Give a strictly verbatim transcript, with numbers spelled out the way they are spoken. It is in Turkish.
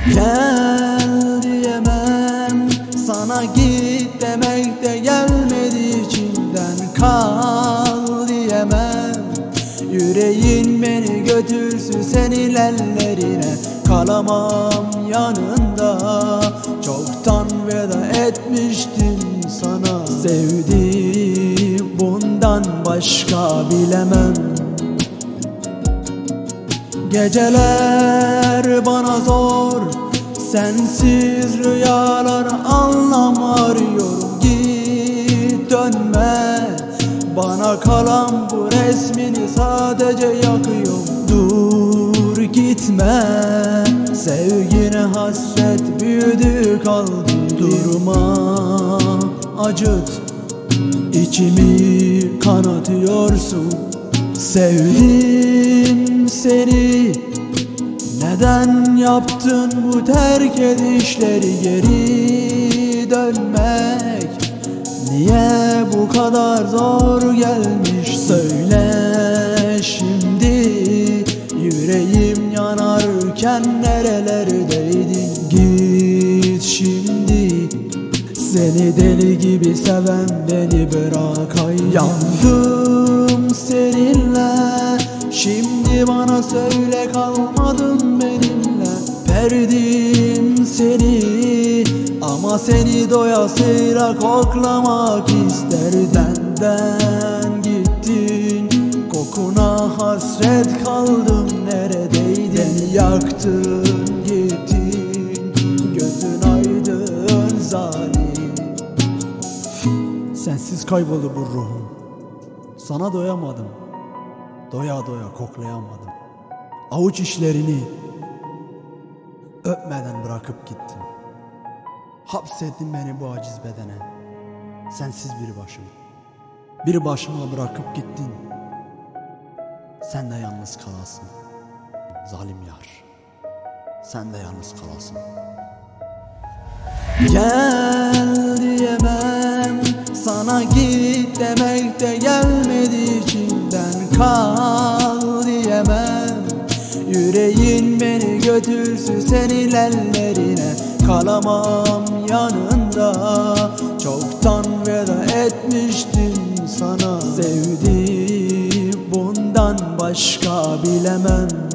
Gel diyemem, sana git demek de gelmedi içimden. Kal diyemem, yüreğin beni götürsün senin ellerine. Kalamam yanında, çoktan veda etmiştim sana. Sevdiğim bundan başka bilemem. Geceler bana zor, sensiz rüyalar anlam arıyorum. Git dönme, bana kalan bu resmini sadece yakıyorum. Dur gitme, sevgine hasret büyüdü kaldı. Durma, acıt, içimi kanatıyorsun. Sevdim seni, neden yaptın bu terk edişleri? Geri dönmek niye bu kadar zor gelmiş? Söyle şimdi, yüreğim yanarken nerelerdeydin? Git şimdi, seni deli gibi seven beni bırak. Ay yandım seninle, şimdi bana söyle kalmadın benimle. Verdim seni ama seni doyasıya koklamak ister. Benden gittin, kokuna hasret kaldım. Neredeydin? Yaktın gittin, gözün aydın zalim. Sensiz kayboldu bu ruhum, sana doyamadım, doya doya koklayamadım. Avuç işlerini öpmeden bırakıp gittin. Hapsettin beni bu aciz bedene, sensiz bir başım. Bir başıma bırakıp gittin, sen de yalnız kalasın. Zalim yar, sen de yalnız kalasın. Gel diyemem, sana git demek de gelmedi içimden. Kal diyemem, yüreğin beni götürsün senin ellerine. Kalamam yanında, çoktan veda etmiştim sana. Sevdiğim bundan başka bilemem.